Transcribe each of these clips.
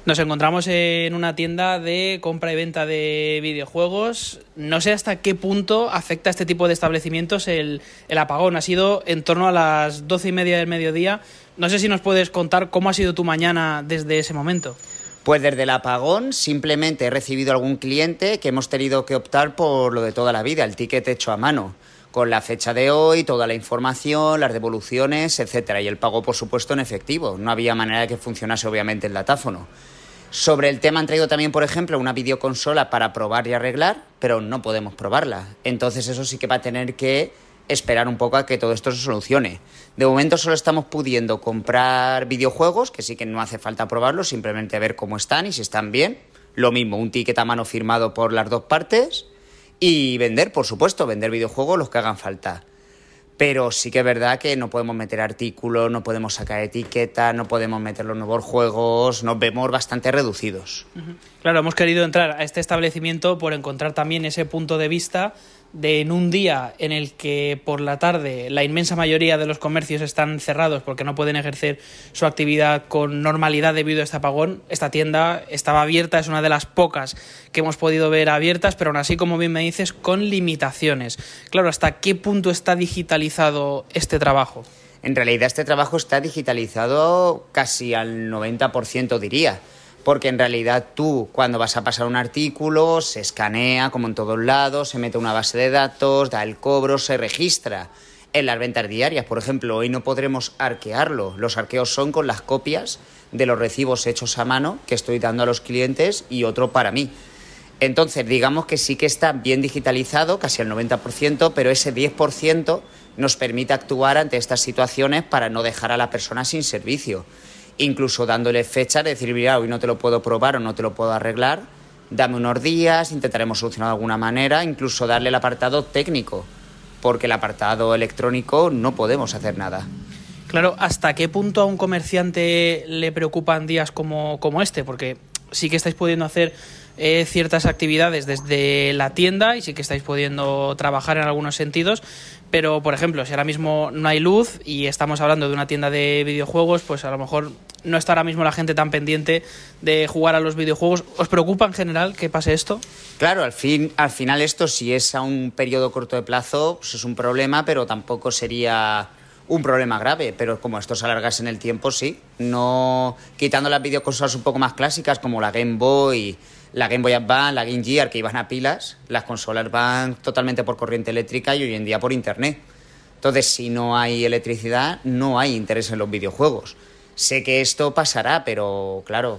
Nos encontramos en una tienda de compra y venta de videojuegos. No sé hasta qué punto afecta a este tipo de establecimientos el apagón. Ha sido en torno a las 12:30 del mediodía. No sé si nos puedes contar cómo ha sido tu mañana desde ese momento. Pues desde el apagón simplemente he recibido algún cliente que hemos tenido que optar por lo de toda la vida, el ticket hecho a mano, con la fecha de hoy, toda la información, las devoluciones, etcétera, y el pago, por supuesto, en efectivo. No había manera de que funcionase, obviamente, el datáfono. Sobre el tema han traído también, por ejemplo, una videoconsola para probar y arreglar, pero no podemos probarla. Entonces eso sí que va a tener que esperar un poco a que todo esto se solucione. De momento solo estamos pudiendo comprar videojuegos, que sí que no hace falta probarlos, simplemente ver cómo están y si están bien. Lo mismo, un ticket a mano firmado por las dos partes y vender, por supuesto, vender videojuegos los que hagan falta. Pero sí que es verdad que no podemos meter artículos, no podemos sacar etiquetas, no podemos meter los nuevos juegos, nos vemos bastante reducidos. Claro, hemos querido entrar a este establecimiento por encontrar también ese punto de vista de en un día en el que por la tarde la inmensa mayoría de los comercios están cerrados porque no pueden ejercer su actividad con normalidad debido a este apagón. Esta tienda estaba abierta, es una de las pocas que hemos podido ver abiertas, pero aún así, como bien me dices, con limitaciones. Claro, ¿hasta qué punto está digitalizado este trabajo? En realidad este trabajo está digitalizado casi al 90%, diría. Porque en realidad tú, cuando vas a pasar un artículo, se escanea como en todos lados, se mete a una base de datos, da el cobro, se registra. En las ventas diarias, por ejemplo, hoy no podremos arquearlo. Los arqueos son con las copias de los recibos hechos a mano que estoy dando a los clientes y otro para mí. Entonces, digamos que sí que está bien digitalizado, casi al 90%, pero ese 10% nos permite actuar ante estas situaciones para no dejar a la persona sin servicio. Incluso dándole fechas, de decir, mira, hoy no te lo puedo probar o no te lo puedo arreglar, dame unos días, intentaremos solucionar de alguna manera, incluso darle el apartado técnico, porque el apartado electrónico no podemos hacer nada. Claro, ¿hasta qué punto a un comerciante le preocupan días como este? Porque sí que estáis pudiendo hacer ciertas actividades desde la tienda y sí que estáis pudiendo trabajar en algunos sentidos, pero, por ejemplo, si ahora mismo no hay luz y estamos hablando de una tienda de videojuegos, pues a lo mejor no está ahora mismo la gente tan pendiente de jugar a los videojuegos. ¿Os preocupa en general que pase esto? Claro, al final esto, si es a un periodo corto de plazo, pues es un problema, pero tampoco sería un problema grave. Pero como esto se alargase en el tiempo, sí. No quitando las videoconsolas un poco más clásicas como la Game Boy, la Game Boy Advance, la Game Gear, que iban a pilas, las consolas van totalmente por corriente eléctrica y hoy en día por internet. Entonces, si no hay electricidad, no hay interés en los videojuegos. Sé que esto pasará, pero claro,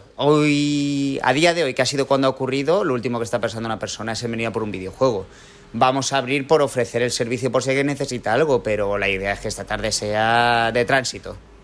hoy, a día de hoy, que ha sido cuando ha ocurrido, lo último que está pensando una persona es en venir a por un videojuego. Vamos a abrir por ofrecer el servicio por si alguien necesita algo, pero la idea es que esta tarde sea de tránsito.